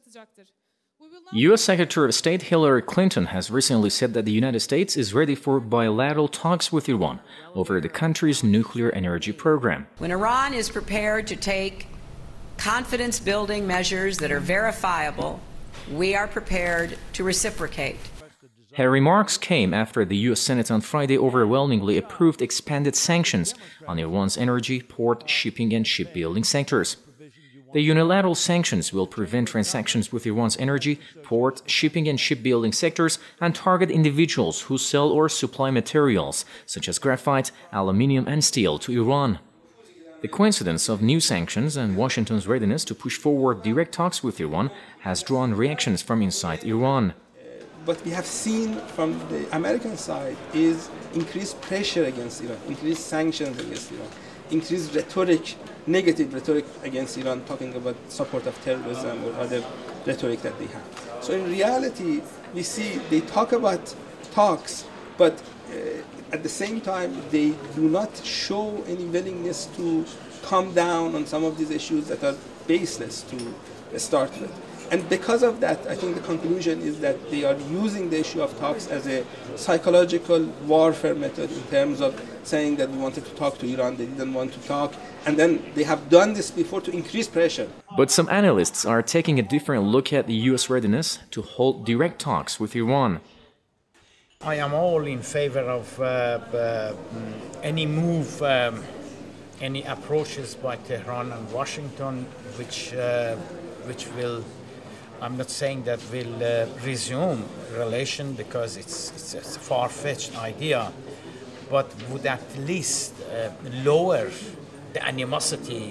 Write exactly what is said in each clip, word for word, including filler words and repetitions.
U S Secretary of State Hillary Clinton has recently said that the United States is ready for bilateral talks with Iran over the country's nuclear energy program. When Iran is prepared to take confidence-building measures that are verifiable, we are prepared to reciprocate. Her remarks came after the U S Senate on Friday overwhelmingly approved expanded sanctions on Iran's energy, port, shipping and shipbuilding sectors. The unilateral sanctions will prevent transactions with Iran's energy, port, shipping and shipbuilding sectors and target individuals who sell or supply materials such as graphite, aluminium and steel to Iran. The coincidence of new sanctions and Washington's readiness to push forward direct talks with Iran has drawn reactions from inside Iran. What we have seen from the American side is increased pressure against Iran, increased sanctions against Iran, increased rhetoric, negative rhetoric against Iran, talking about support of terrorism or other rhetoric that they have. So in reality, we see they talk about talks, but uh, at the same time, they do not show any willingness to calm down on some of these issues that are baseless to start with. And because of that, I think the conclusion is that they are using the issue of talks as a psychological warfare method in terms of saying that we wanted to talk to Iran, they didn't want to talk, and then they have done this before to increase pressure. But some analysts are taking a different look at the U S readiness to hold direct talks with Iran. I am all in favor of uh, uh, any move, um, any approaches by Tehran and Washington, which, uh, which will, I'm not saying that will uh, resume relation because it's, it's a far-fetched idea, but would at least uh, lower the animosity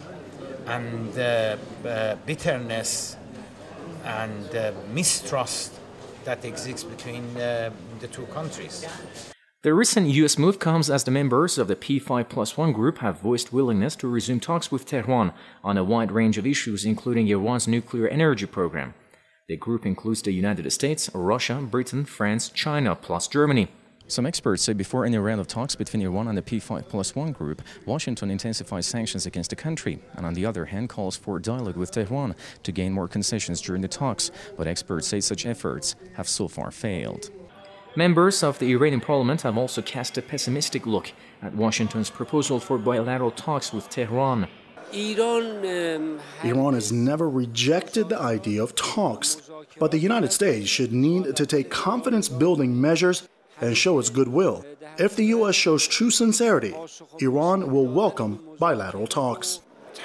and uh, uh, bitterness and uh, mistrust that exists between uh, the two countries. The recent U S move comes as the members of the P five plus one group have voiced willingness to resume talks with Tehran on a wide range of issues, including Iran's nuclear energy program. The group includes the United States, Russia, Britain, France, China, plus Germany. Some experts say before any round of talks between Iran and the P five plus one group, Washington intensifies sanctions against the country, and on the other hand calls for dialogue with Tehran to gain more concessions during the talks, but experts say such efforts have so far failed. Members of the Iranian parliament have also cast a pessimistic look at Washington's proposal for bilateral talks with Tehran. Iran has never rejected the idea of talks, but the United States should need to take confidence-building measures and show its goodwill. If the U S shows true sincerity, Iran will welcome bilateral talks.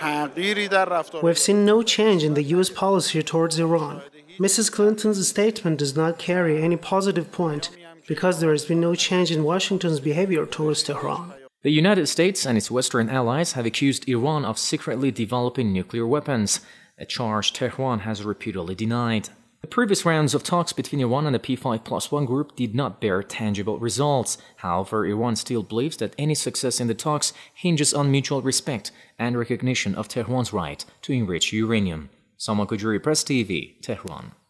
We've seen no change in the U S policy towards Iran. Missus Clinton's statement does not carry any positive point because there has been no change in Washington's behavior towards Tehran. The United States and its Western allies have accused Iran of secretly developing nuclear weapons, a charge Tehran has repeatedly denied. The previous rounds of talks between Iran and the P five plus one group did not bear tangible results. However, Iran still believes that any success in the talks hinges on mutual respect and recognition of Tehran's right to enrich uranium. Salman Kujuri, Press T V, Tehran.